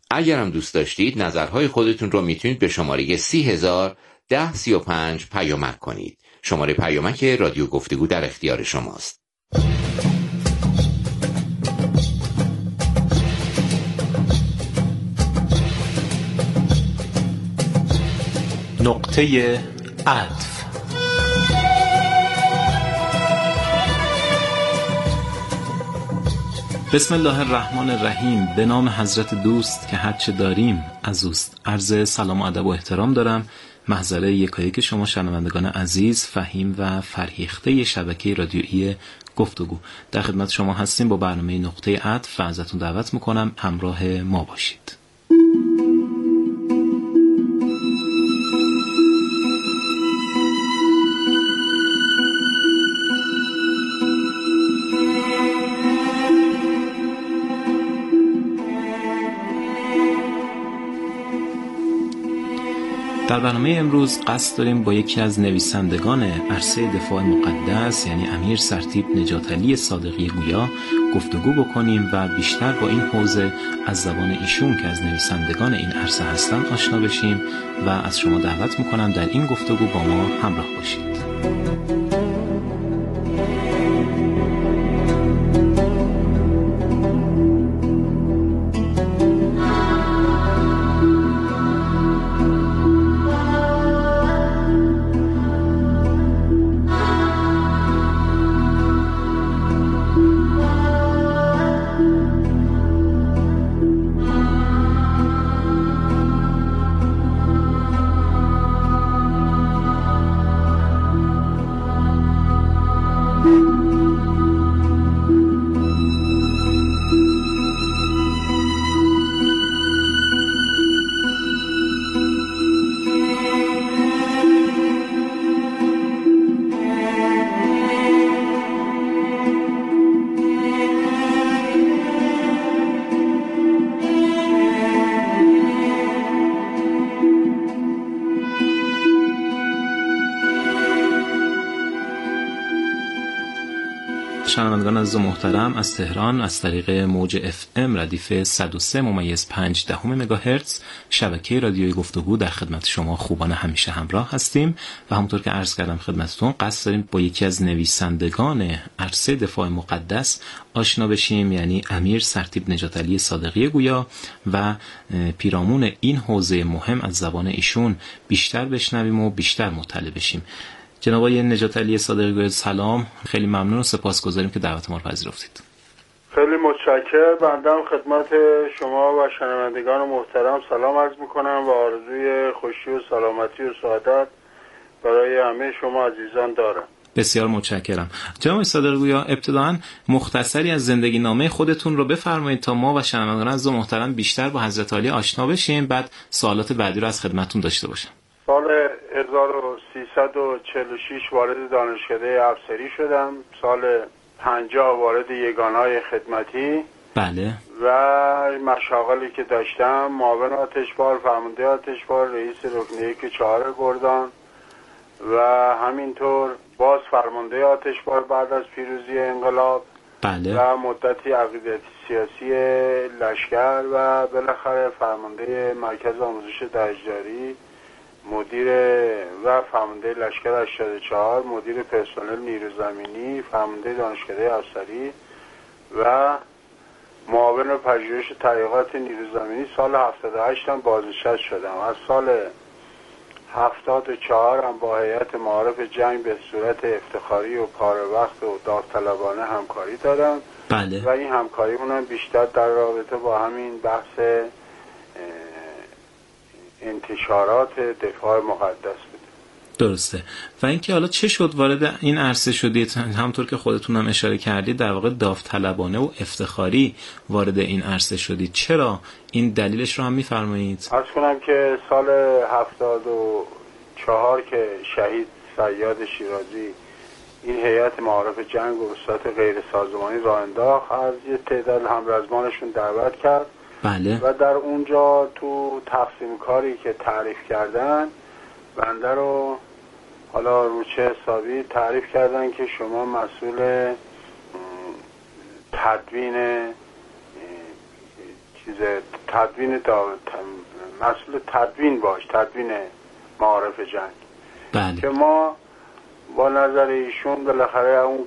اگرم دوست داشتید نظرهای خودتون رو میتونید به شماره 30,1035 پیامک کنید. شماره پیامک رادیو گفتگو در اختیار شماست. نقطه عطف. بسم الله الرحمن الرحیم. به نام حضرت دوست که هرچه داریم از اوست. عرض سلام و ادب و احترام دارم محضر یکایک شما شنوندگان عزیز، فهیم و فرهیخته شبکه رادیویی گفتگو. در خدمت شما هستیم با برنامه نقطه عطف و ازتون دعوت میکنم همراه ما باشید. در برنامه امروز قصد داریم با یکی از نویسندگان عرصه دفاع مقدس یعنی امیر سرتیپ نجات علی صادقی گویا گفتگو بکنیم و بیشتر با این حوزه از زبان ایشون که از نویسندگان این عرصه هستن آشنا بشیم و از شما دعوت میکنم در این گفتگو با ما همراه باشید. شنوندگان عزیز و محترم، از تهران از طریق موج FM ردیف 103.5 مگاهرتز شبکه رادیویی گفتگو در خدمت شما خوبان همیشه همراه هستیم و همونطور که عرض کردم خدمتتون قصد داریم با یکی از نویسندگان عرصه دفاع مقدس آشنا بشیم، یعنی امیر سرتیپ نجات علی صادقی گویا و پیرامون این حوزه مهم از زبان ایشون بیشتر بشنویم و بیشتر مطلع بشیم. جناب آقای نجات علی صادقی گویا سلام، خیلی ممنون و سپاسگزاریم که دعوت ما رو پذیرفتید. خیلی متشکرم. بنده خدمت شما و شنوندگان محترم سلام عرض میکنم و آرزوی خوشی و سلامتی و سعادت برای همه شما عزیزان دارم. بسیار متشکرم. جناب صادقی گویا ابتداً مختصری از زندگی نامه خودتون رو بفرمایید تا ما و شنوندگان عزیز و محترم بیشتر با حضرت عالی آشنا بشیم، بعد سوالات بعدی رو از خدمتتون داشته باشم. سال 1346 وارد دانشکده افسری شدم. سال 50 وارد یگانه‌های خدمتی. بله. و مشاغلی که داشتم معاون آتشبار، فرمانده آتشبار، رئیس رکن 1-4 گردان و همینطور باز فرمانده آتشبار بعد از پیروزی انقلاب. بله. و مدتی عقیدتی سیاسی لشکر و بالاخره فرمانده مرکز آموزش دهشتداری، مدیر و فرمانده لشکر 84، مدیر پرسنل نیروی زمینی، فرمانده دانشکده افسری و معاون پژوهش تحقیقات نیروی زمینی. سال 78 هم بازنشسته شدم. از سال 74 هم با هیئت معارف جنگ به صورت افتخاری و پاره وقت و داوطلبانه همکاری دارم. بله. و این همکاری اونم بیشتر در رابطه با همین بحث انتشارات دفاع مقدس بود. درسته. و اینکه حالا چه شد وارد این عرصه شدید؟ همونطور که خودتون هم اشاره کردید در واقع داوطلبانه و افتخاری وارد این عرصه شدید. چرا؟ این دلیلش رو هم میفرمایید؟ عرض کنم که سال 74 که شهید صیاد شیرازی این هیئت معارف جنگ و وساطت غیر سازمانی راه انداخت، از یه تعداد همرزمانشون دعوت کرد. بله. و در اونجا تو تقسیم کاری که تعریف کردن بنده رو حالا روچه حسابی تعریف کردن که شما مسئول تدوین مسئول تدوین باش، تدوین معارف جنگ. بله. که ما با نظر ایشون بالاخره اون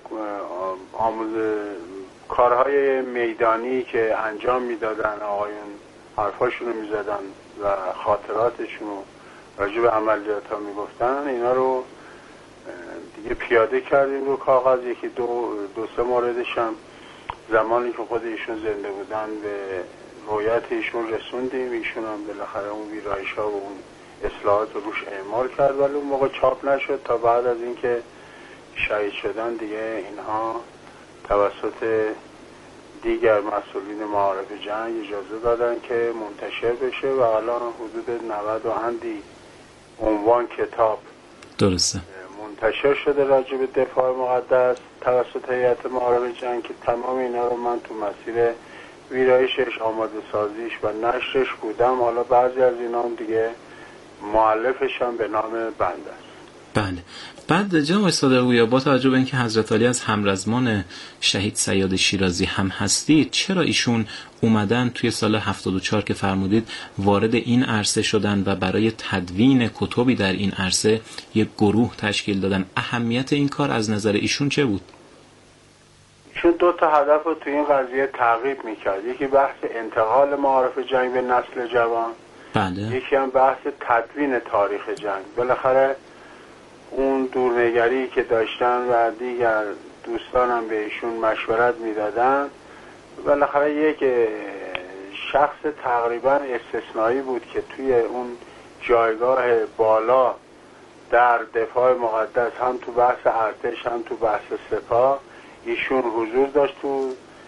کارهای میدانی که انجام میدادن، آقایون حرفاشون رو میزدن و خاطراتشون رو راجع به عملیات ها میگفتن، اینا رو دیگه پیاده کردیم رو کاغذ. یکی دو سه موردش هم زمانی که خود ایشون زنده بودن به رویت ایشون رسوندیم. ایشون هم بالاخره اون ویرایش ها و اون اصلاحات رو روش اعمال کرد، ولی اون موقع چاپ نشد تا بعد از اینکه شهید شدن دیگه اینها توسط دیگر مسئولین معارف جنگ اجازه دادن که منتشر بشه و الان حدود 90 و اندی عنوان کتاب درسته منتشر شده راجع به دفاع مقدس توسط هیئت معارف جنگ، که تمام اینا رو من تو مسیر ویرایشش، آماده سازیش و نشرش بودم. حالا بعضی از اینا هم دیگه مؤلفش هم به نام بنده است. بله. بعد جناب صادق‌گویا، با توجه به اینکه حضرت علی از همرزمان شهید صیاد شیرازی هم هستید، چرا ایشون اومدن توی سال 74 که فرمودید وارد این عرصه شدن و برای تدوین کتبی در این عرصه یک گروه تشکیل دادن؟ اهمیت این کار از نظر ایشون چه بود؟ ایشون دو تا هدف رو توی این قضیه تعقیب میکرد. یکی بحث انتقال معارف جنگ به نسل جوان، بله. یکی هم بحث تدوین تاریخ جنگ. بالاخره اون دورنگری که داشتن و دیگر دوستانم به ایشون مشورت میدادن، بالاخره یک شخص تقریبا استثنایی بود که توی اون جایگاه بالا در دفاع مقدس، هم تو بحث ارتش هم تو بحث سپاه، ایشون حضور داشت تو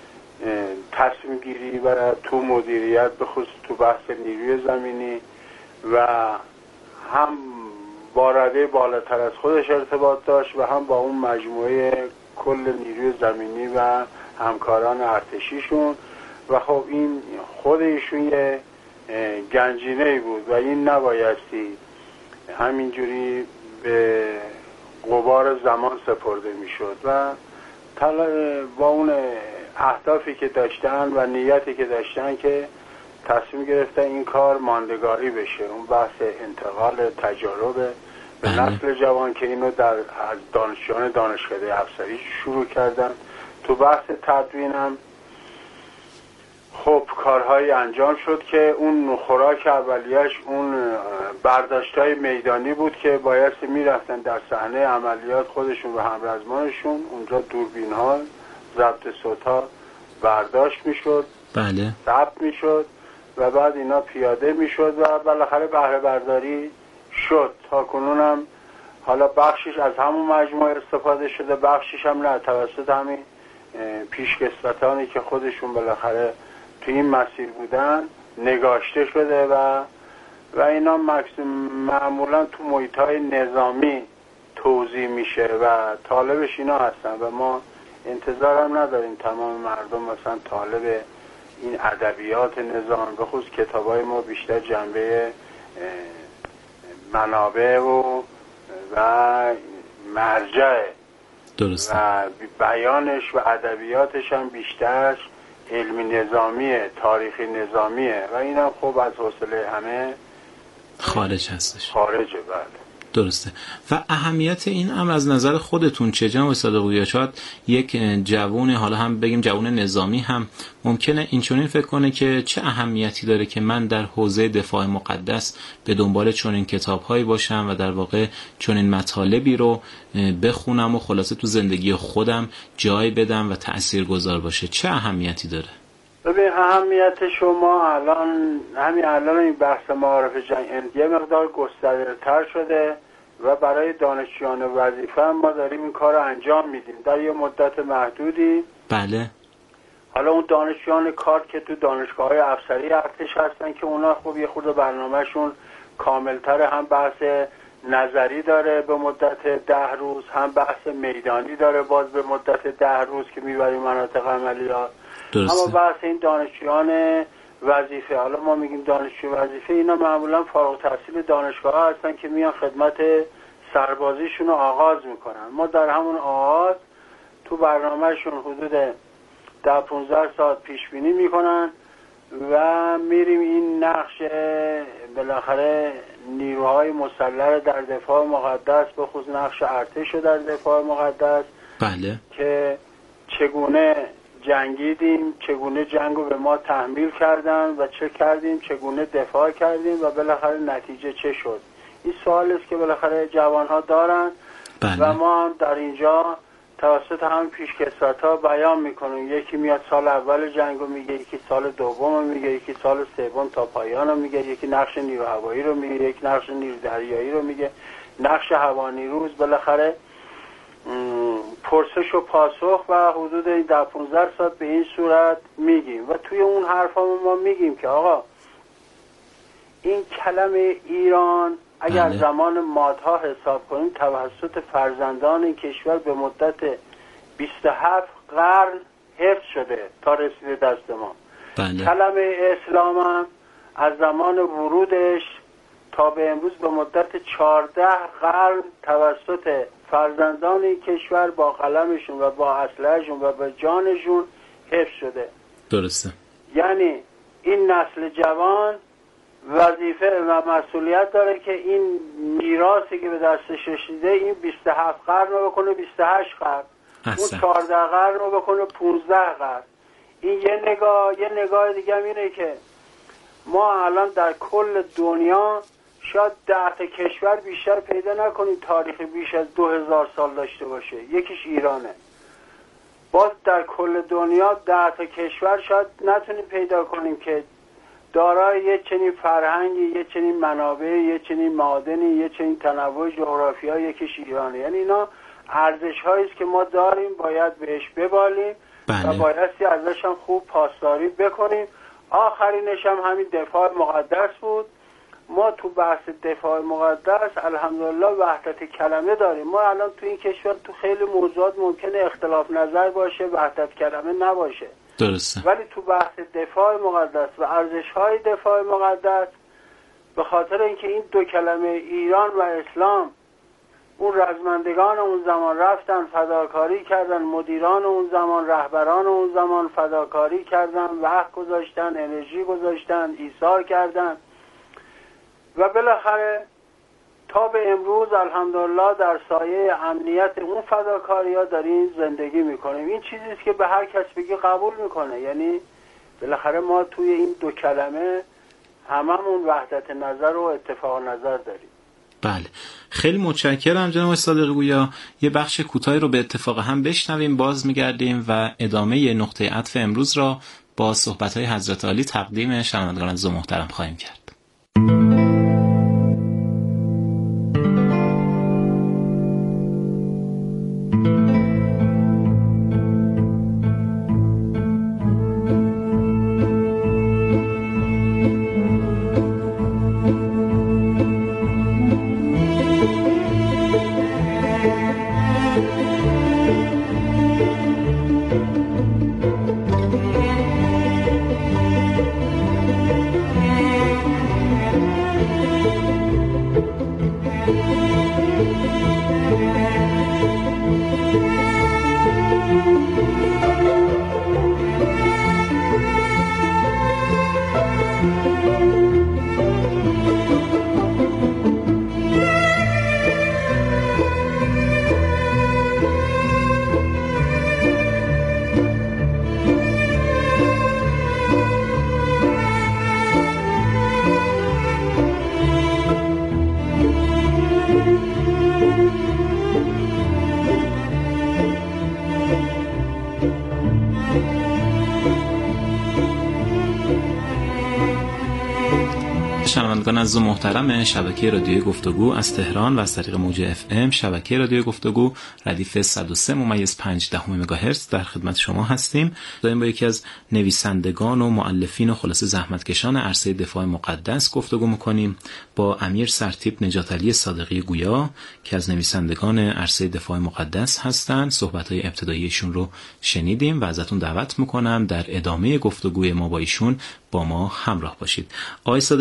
تصمیم گیری و تو مدیریت، به خصوص تو بحث نیروی زمینی، و هم با رده بالاتر از خودش ارتباط داشت و هم با اون مجموعه کل نیروی زمینی و همکاران ارتشیشون. و خب این خود ایشون یه گنجینه‌ای بود و این نبایستی همینجوری به غبار زمان سپرده میشد و با اون اهدافی که داشتن و نیتی که داشتن که تصمیم گرفتن این کار ماندگاری بشه. اون بحث انتقال تجارب به نسل جوان که اینو در از دانشجویان دانشکده افسری شروع کردن. تو بحث تدوینم خب کارهایی انجام شد که اون خوراک اولیش اون برداشت‌های میدانی بود که بایستی میرفتن در صحنه عملیات خودشون و همرزمانشون، اونجا دوربین‌ها، ضبط صوت‌ها برداشت میشد، بله، ضبط میشد و بعد اینا پیاده میشد و بالاخره بهره برداری شد. تا کنون هم حالا بخشش از همون مجموعه استفاده شده، بخشش هم نه، توسط همین پیشکسوتانی که خودشون بالاخره تو این مسیر بودن نگاشته شده و اینا معمولا تو محیط‌های نظامی توزیع میشه و طالبش اینا هستن و ما انتظارم نداریم تمام مردم مثلا طالب این ادبیات نظام، به خصوص کتابای ما بیشتر جنبه منابع و مرجع درسته و بیانش و ادبیاتش هم بیشتر علمی نظامیه، تاریخی نظامیه و اینم خب از حوصله همه خارج هستش. خارجه. بله درسته. و اهمیت این امر از نظر خودتون چه جناب صادق‌گویا؟ شاید یک جوون، حالا هم بگیم جوون نظامی، هم ممکنه اینچنین فکر کنه که چه اهمیتی داره که من در حوزه دفاع مقدس به دنبال چنین کتاب‌هایی باشم و در واقع چنین مطالبی رو بخونم و خلاصه تو زندگی خودم جای بدم و تاثیرگذار باشه. چه اهمیتی داره؟ ببین اهمیت شما همین الان این بحث معارف جنگ یه مقدار گسترده‌تر شده و برای دانشجویان وظیفه ما داریم این کار رو انجام میدیم در یه مدت محدودی. بله. حالا اون دانشجویان کارت که تو دانشگاه‌های افسری ارتش هستن که اونا خب یه خورده برنامه‌شون کاملتر، هم بحث نظری داره به مدت 10 روز، هم بحث میدانی داره باز به مدت 10 روز که میبریم مناطق عملیات. اما بحث این دانشجویان وظیفه، حالا ما میگیم دانشجو وظیفه، اینا معمولا فارغ التحصیل دانشگاه هستن که میان خدمت سربازیشون رو آغاز میکنن. ما در همون آغاز تو برنامهشون حدود 10-15 ساعت پیش بینی میکنن و میریم این نقش بالاخره نیروهای مسلح در دفاع مقدس، به خصوص نقش ارتش در دفاع مقدس، بله، که چگونه جنگیدیم، چگونه جنگو به ما تحمیل کردن و چه کردیم، چگونه دفاع کردیم و بالاخره نتیجه چه شد. این سوال است که بالاخره جوانها دارن. بله. و ما در اینجا توسط همین پیشکسوت‌ها بیان میکنیم. یکی میاد سال اول جنگو میگه، یکی سال دوم میگه، یکی سال سوم تا پایان رو میگه، یکی نقش نیرو هوایی رو میگه، یکی نقش نیرو دریایی رو میگه، نقش هوانیروز. بالاخره پرسش و پاسخ و حدود 10-15 ساعت به این صورت میگیم و توی اون حرفامون ما میگیم که آقا این کلمه ایران اگر زمان مادها حساب کنیم توسط فرزندان این کشور به مدت 27 قرن حفظ شده تا رسیده دست ما. بله. کلمه اسلام هم از زمان ورودش تا به امروز به مدت 14 قرن توسط فرزندان این کشور با قلمشون و با اسلحه‌شون و با جانشون حفظ شده. درسته. یعنی این نسل جوان وظیفه و مسئولیت داره که این میراثی که به دستش رسیده این 27 قرن رو بکنه 28 قرن، اون 14 قرن رو بکنه 15 قرن. این یه نگاه دیگه اینه که ما الان در کل دنیا شاید 10 تا کشور بیشتر پیدا نکنیم تاریخ بیش از 2000 سال داشته باشه، یکیش ایرانه. باز در کل دنیا 10 تا کشور شاید نتونیم پیدا کنیم که دارای یه چنین فرهنگی، یه چنین منابع، یه چنین معادنی، یه چنین تنوع جغرافیایی، یکیش ایرانه. یعنی اینا ارزش‌هایی است که ما داریم، باید بهش ببالیم. بله. و بایستی ازش هم خوب پاسداری بکنیم. آخرینش هم همین دفاع مقدس بود. ما تو بحث دفاع مقدس الحمدلله وحدت کلمه داریم. ما الان تو این کشور تو خیلی موضوعات ممکنه اختلاف نظر باشه، وحدت کلمه نباشه. درسته. ولی تو بحث دفاع مقدس و ارزش‌های دفاع مقدس به خاطر اینکه این دو کلمه ایران و اسلام، اون رزمندگان اون زمان رفتن فداکاری کردن، مدیران اون زمان، رهبران اون زمان فداکاری کردن، وقت گذاشتن، انرژی گذاشتن، ایثار کردن و بالاخره تا به امروز الحمدلله در سایه امنیت اون فداکاری‌ها داریم زندگی میکنیم. این چیزی است که به هر کس بگی قبول میکنه. یعنی بالاخره ما توی این دو کلمه هممون وحدت نظر و اتفاق نظر داریم. بله، خیلی متشکرم جناب صادقی گویا. یه بخش کوتاهی رو به اتفاق هم بشنویم، باز میگردیم و ادامه نقطه عطف امروز را با صحبت‌های حضرت عالی تقدیم شنوندگان عزیز و محترم خواهیم کرد. شنوندگان عزیز و محترم شبکه رادیوی گفتگو از تهران و از طریق موج FM شبکه رادیوی گفتگو ردیف 103.5 مگاهرتز در خدمت شما هستیم. داریم با یکی از نویسندگان و مؤلفین و خلاصه زحمتکشان عرصه دفاع مقدس گفتگو می‌کنیم با امیر سرتیپ نجات علی صادقی گویا که از نویسندگان عرصه دفاع مقدس هستند. صحبت‌های ابتداییشون رو شنیدیم و ازتون دعوت می‌کنم در ادامه گفتگوی ما با ایشون با ما همراه باشید. آقای صادقی گویا در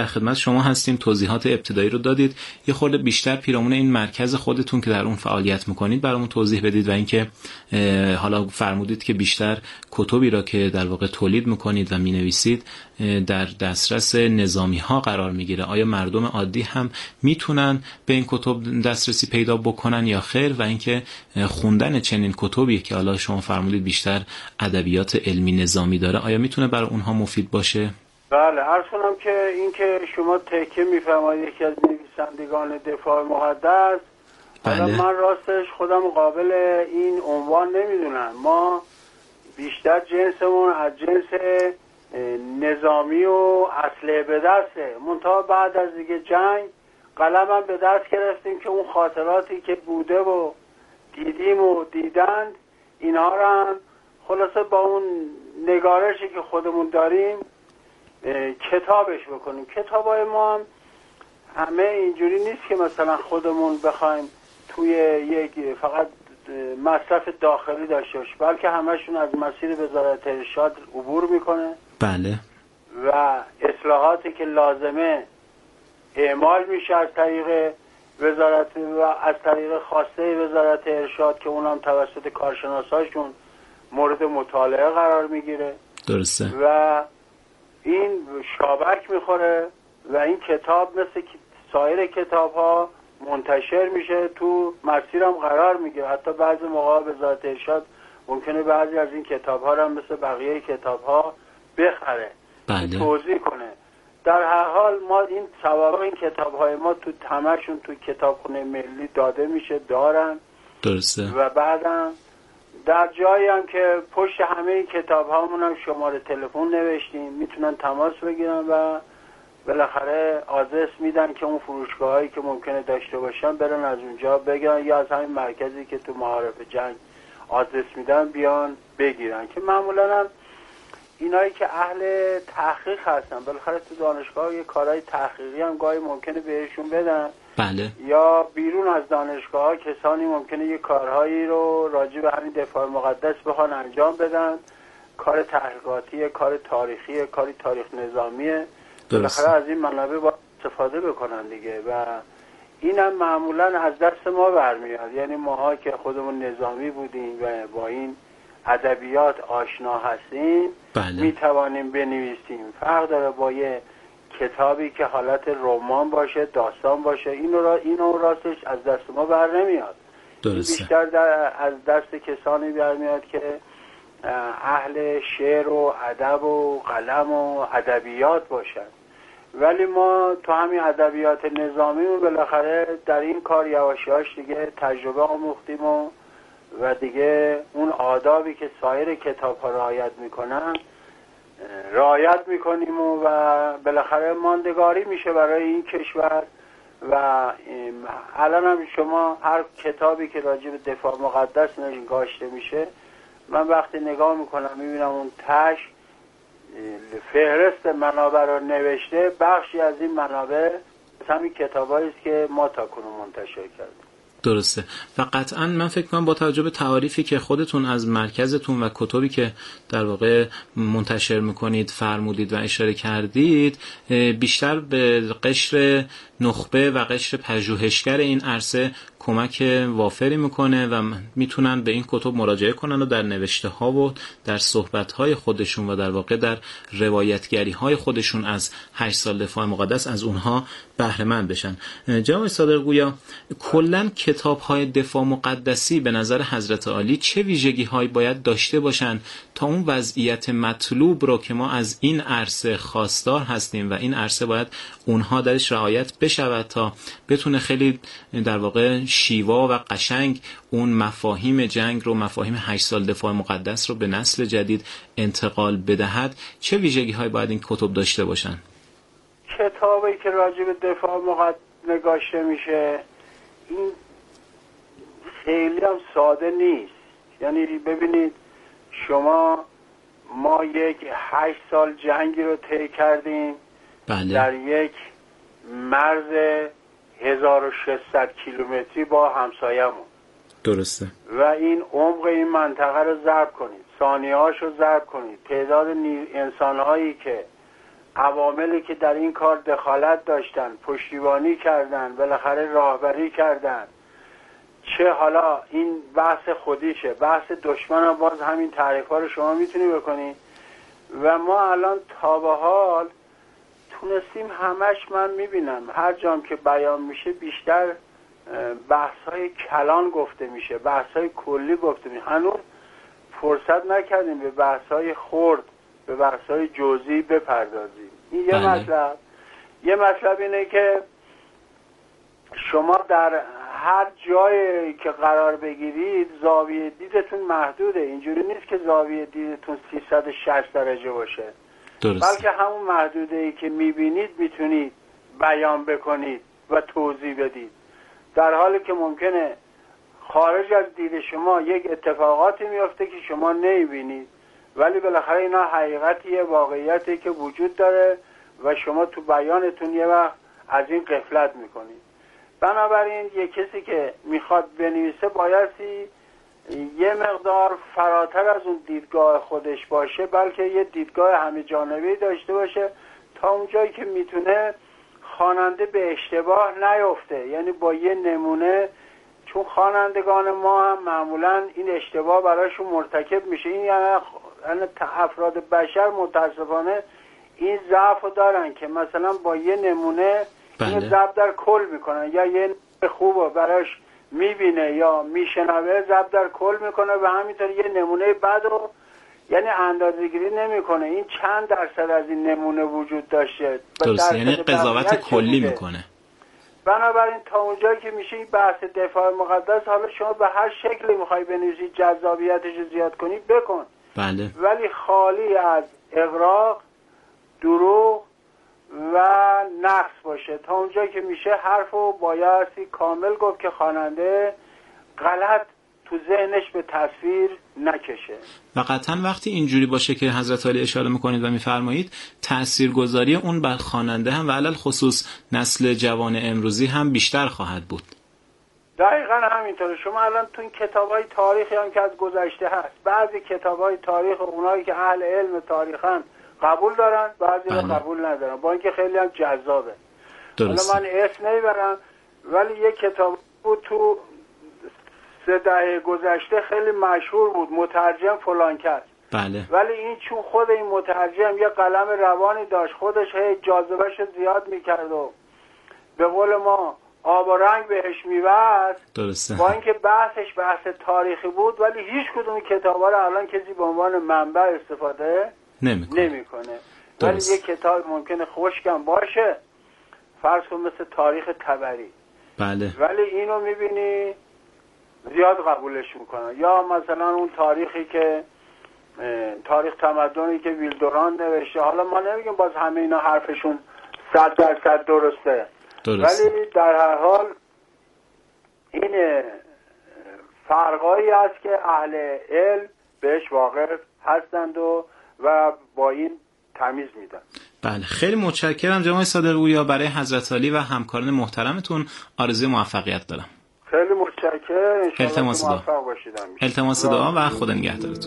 در خدمت شما هستیم. توضیحات ابتدایی رو دادید. یه خورده بیشتر پیرامون این مرکز خودتون که در اون فعالیت میکنید برامون توضیح بدید و اینکه حالا فرمودید که بیشتر کتبی را که در واقع تولید میکنید و مینویسید در دسترس نظامی ها قرار میگیره. آیا مردم عادی هم میتونن به این کتب دسترسی پیدا بکنن یا خیر؟ و اینکه خوندن چنین کتبی که حالا شما فرمودید بیشتر ادبیات علمی نظامی داره، آیا میتونه برای اونها مفید باشه؟ بله، عرض کنم که اینکه شما تکیه میفرمایید یکی از نویسندگان دفاع مقدس، حالا من راستش خودم قابل این عنوان نمیدونم. ما بیشتر جنسمون از جنس نظامی و اسلحه به دسته، منتها بعد از دیگه جنگ قلمم به دست گرفتیم که اون خاطراتی که بوده و دیدیم و دیدند اینها رو هم خلاصه با اون نگارشی که خودمون داریم کتابش بکنیم. کتابای ما هم همه اینجوری نیست که مثلا خودمون بخوایم توی یک فقط مصرف داخلی داشته باشه، بلکه همشون از مسیر وزارت ارشاد عبور میکنه. بله. و اصلاحاتی که لازمه اعمال میشه از طریق وزارت و از طریق خواسته وزارت ارشاد که اونم توسط کارشناساشون مورد مطالعه قرار میگیره. درسته. و این شابک میخوره و این کتاب مثل سایر کتاب ها منتشر میشه، تو مسیرم قرار میگیره. حتی بعضی موقع وزارت ارشاد ممکنه بعضی از این کتاب ها رو مثل بقیه کتاب ها بخره. بله. توضیح کنه. در هر حال ما این سوابق این کتاب های ما تو همشون تو کتابخونه ملی داده میشه، دارن. درسته. و بعدم در جایی هم که پشت همه این کتاب هامون هم شماره تلفن نوشتیم، میتونن تماس بگیرن و بالاخره آدرس میدن که اون فروشگاه هایی که ممکنه داشته باشن برن از اونجا بگیرن، یا از همین مرکزی که تو معارف جنگ آدرس میدن بیان بگیرن. که معمولا هم اینایی که اهل تحقیق هستن بالاخره تو دانشگاه یه کارهای تحقیقی هم گاهی ممکنه بهشون بدن. بله. یا بیرون از دانشگاه ها کسانی ممکنه یه کارهایی رو راجع به همین دفاع مقدس بخوان انجام بدن، کار تحقیقاتی، کار تاریخی، کاری تاریخ نظامیه. بالاخره از این منابع باید استفاده بکنن دیگه و اینم معمولا از دست ما برمیاد. یعنی ماها که خودمون نظامی بودیم و با این ادبیات آشنا هستیم، بله. میتوانیم بنویسیم. فرق داره با یه کتابی که حالت رمان باشه، داستان باشه. اینو راستش از دست ما بر نمیاد. درسته. بیشتر از دست کسانی برمیاد که اهل شعر و ادب و قلم و ادبیات باشن. ولی ما تو همین ادبیات نظامی و بالاخره در این کار یواشیاش دیگه تجربه آموختیم و دیگه اون آدابی که سایر کتاب ها رعایت میکنن رعایت میکنیم و بالاخره ماندگاری میشه برای این کشور. و الان هم شما هر کتابی که راجع به دفاع مقدس نگاشته میشه، من وقتی نگاه میکنم میبینم اون تش فهرست منابع رو نوشته. بخشی از این منابع همین کتابایی است که ما تاکنون منتشر کردیم. درسته. و قطعا من فکر کنم با توجه به تعاریفی که خودتون از مرکزتون و کتبی که در واقع منتشر میکنید فرمودید و اشاره کردید، بیشتر به قشر نخبه و قشر پژوهشگر این عرصه کمک وافری میکنه و میتونن به این کتب مراجعه کنن و در نوشته ها و در صحبت های خودشون و در واقع در روایتگری های خودشون از 8 سال دفاع مقدس از اونها بهره مند بشن. جناب صادق گویا کلا کتاب های دفاع مقدسی به نظر حضرت عالی چه ویژگی هایی باید داشته باشن تا اون وضعیت مطلوب رو که ما از این عرصه خواستار هستیم و این عرصه باید اونها درش رعایت بشود تا بتونه خیلی در واقع شیوا و قشنگ اون مفاهیم جنگ رو، مفاهیم 8 سال دفاع مقدس رو به نسل جدید انتقال بدهد؟ چه ویژگی های باید این کتب داشته باشن؟ کتابی که راجع به دفاع مقدس نگاشته میشه این خیلی هم ساده نیست. یعنی ببینید شما، ما یک 8 سال جنگی رو طی کردیم. بله. در یک مرز 1600 کیلومتری با همسایه‌مون. درسته. و این عمق این منطقه رو ضرب کنید، ثانیه‌هاش رو ضرب کنید، تعداد انسان‌هایی که عواملی که در این کار دخالت داشتن، پشتیبانی کردن، بالاخره راهبری کردن، چه حالا این بحث خودیشه، بحث دشمن هم باز همین تعریف ها رو شما میتونی بکنی. و ما الان تا به حال تونستیم همش، من میبینم هر جام که بیان میشه بیشتر بحث های کلان گفته میشه، بحث های کلی گفته میشه. هنوز فرصت نکردیم به بحث های خرد، به بحث های جزئی بپردازیم. این یه مطلب. یه مطلب اینه که شما در هر جایی که قرار بگیرید زاویه دیدتون محدوده. اینجوری نیست که زاویه دیدتون 360 درجه باشه. درست. بلکه همون محدوده ای که میبینید میتونید بیان بکنید و توضیح بدید، در حالی که ممکنه خارج از دید شما یک اتفاقاتی میفته که شما نمیبینید، ولی بالاخره اینا حقیقتیه، واقعیتی که وجود داره و شما تو بیانتون یه وقت از این غفلت میکنید. بنابراین یک کسی که میخواد بنویسه بایستی یه مقدار فراتر از اون دیدگاه خودش باشه، بلکه یه دیدگاه همه جانبه‌ای داشته باشه تا اونجایی که میتونه خواننده به اشتباه نیفته. یعنی با یه نمونه، چون خوانندگان ما هم معمولا این اشتباه براشون مرتکب میشه. این یعنی افراد بشر متاسفانه این ضعف رو دارن که مثلا با یه نمونه این ضبط در کل میکنن، یا یه خوبه براش میبینه یا میشنوه ضبط در کل میکنه و همینطور یه نمونه بد رو یعنی اندازه‌گیری نمیکنه. این چند درصد از این نمونه وجود داشته، درست، یعنی قضاوت کلی میکنه. بنابراین تا اونجایی که میشه این بحث دفاع مقدس، حالا شما به هر شکلی میخوای بنویسی جذابیتش رو زیاد کنی بکن، بله، ولی خالی از اغراق، دروغ و نقص باشه. تا اونجایی که میشه حرفو بایستی کامل گفت که خواننده غلط تو ذهنش به تصویر نکشه. و قطعا وقتی اینجوری باشه که حضرت علی اشاره میکنید و میفرمایید، تاثیرگذاری اون بر خواننده هم و علل خصوص نسل جوان امروزی هم بیشتر خواهد بود. دقیقا همینطوره. شما الان تو این کتابای تاریخی هم که از گذشته هست، بعضی کتابای تاریخ اونایی که اهل علم تاریخن قبول دارن، بعضی رو قبول ندارن، با اینکه خیلی هم جذابه. درست. حالا من اسم نمیبرم، ولی یک کتاب بود تو 3 دهه گذشته خیلی مشهور بود، مترجم فلان کس. بله. ولی این چون خود این مترجم یه قلم روانی داشت، خودش هی جاذبه‌اش زیاد میکرد و به قول ما آب و رنگ بهش می‌بست. درسته. با اینکه بحثش بحث تاریخی بود، ولی هیچ کدوم کتابا رو الان کسی به عنوان منبع استفاده نمیکنه. ولی یک کتاب ممکنه خشکم باشه، فرض کن مثل تاریخ طبری. بله. ولی اینو میبینی زیاد قبولش میکنن. یا مثلا اون تاریخی که تاریخ تمدنی که ویلدوران نوشته، حالا ما نمیگیم باز همه اینا حرفشون 100% درسته. ولی در هر حال این فرقایی هست که اهل علم بهش واقف هستند و با این تمیز میدن. بله، خیلی متشکرم جناب صادق گویا. برای حضرت علی و همکاران محترمتون آرزوی موفقیت دارم. خیلی متشکرم. التماس دعا. موفق باشید. التماس دعا و خدا نگهدارتون.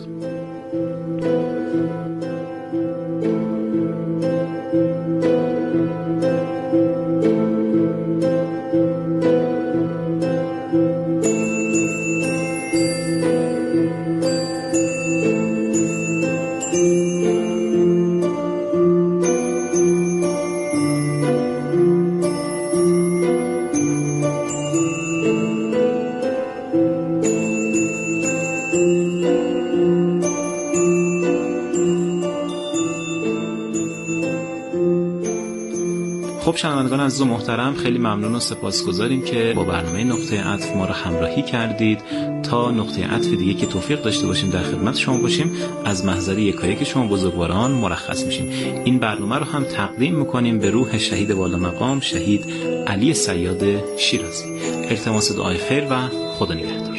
خب شنوندگان عزیز و محترم، خیلی ممنون و سپاسگزاریم که با برنامه نقطه عطف ما رو همراهی کردید. تا نقطه عطف دیگه که توفیق داشته باشیم در خدمت شما باشیم، از محضر یکایک شما بزرگواران مرخص میشیم. این برنامه رو هم تقدیم میکنیم به روح شهید والا مقام شهید علی صیاد شیرازی. التماس دعای خیر و خدا نگهدار.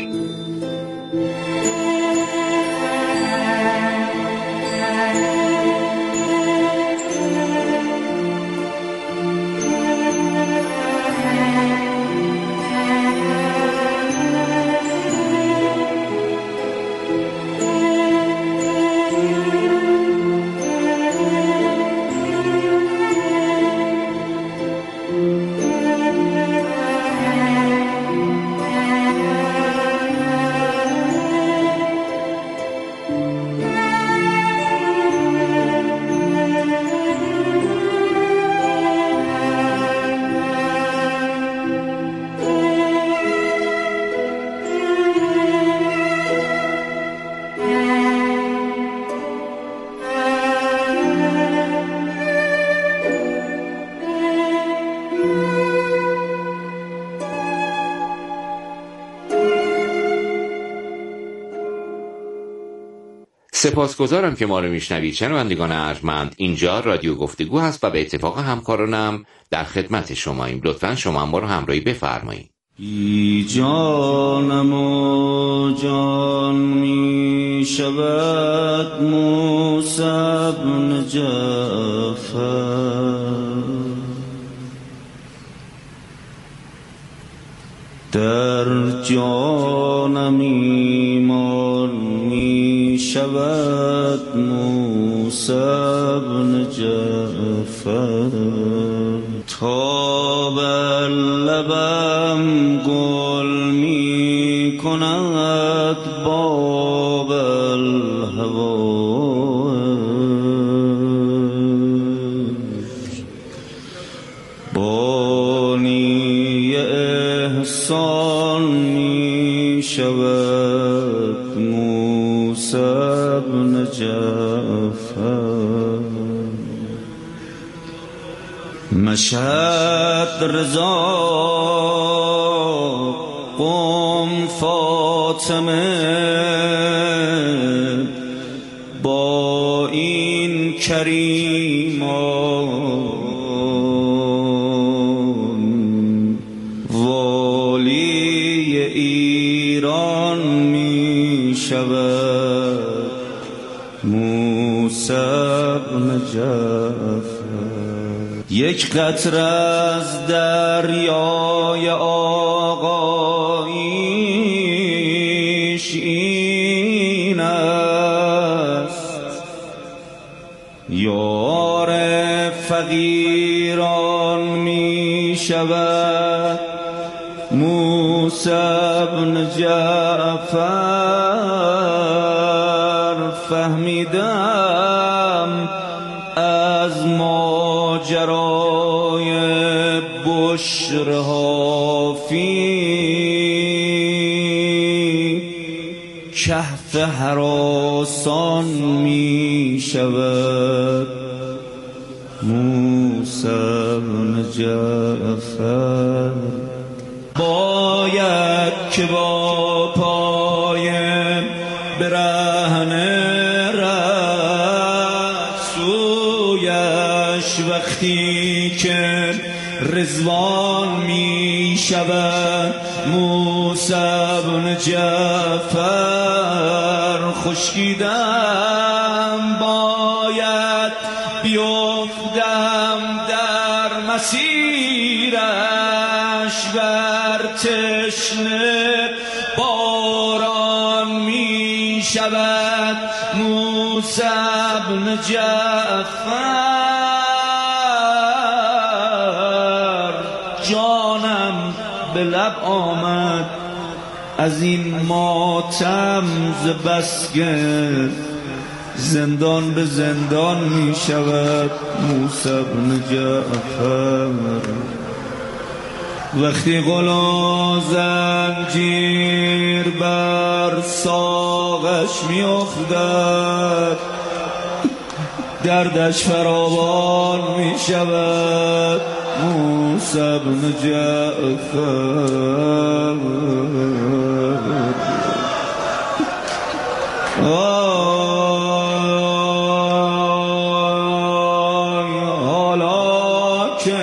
سپاسگزارم که ما رو میشنوید. شنوندگان ارجمند، اینجا رادیو گفتگو هست و به اتفاق همکارانم در خدمت شماییم. لطفاً شما ما رو همراهی بفرمایید. بی جانم و جان می شود موسی بن جعفر، در جانم ایمان می شود موسی بن جعفر، تا بر لبم گل می کند باب الهوایج، بانی احسان می شود موسی بن جعفر، مشهد رضا قم فاطمه با این کریمان، والی ایران می شود موسی بن جعفر، یک قطره از دریای آقاییش این است، یار فقیران می شود موسی بن جعفر، فهمیدم از ماجرای بشرها فی کهف هراسان می شود موسی بن جعفر، باید که با پایم برهنه وقتی که رضوان می شود موسی بن جعفر، خشکیدم باید بیفتم در مسیرش، بر تشنه باران می شود موسی بن جعفر، جانم به لب آمد از این ماتم ز بس که زندان به زندان می شود موسی بن جعفر، وقتی غلا زنجیر بر ساقش می افتد دردش فراوان می شود موسی بن جعفر، حالا که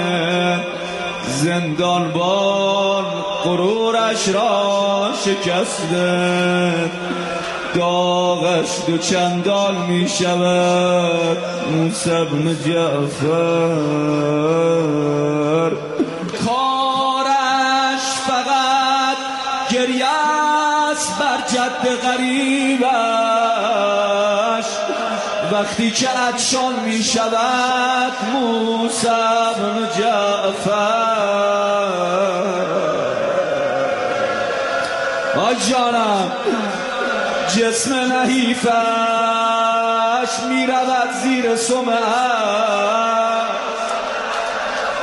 زندانبان غرورش را شکسته داغش دو چندان می شود موسی بن جعفر، کارش فقط گریه است بر جد غریبش، وقتی که عطشان می شود موسی بن جعفر، آی جانم جسم نحیفش می رود زیر سمش،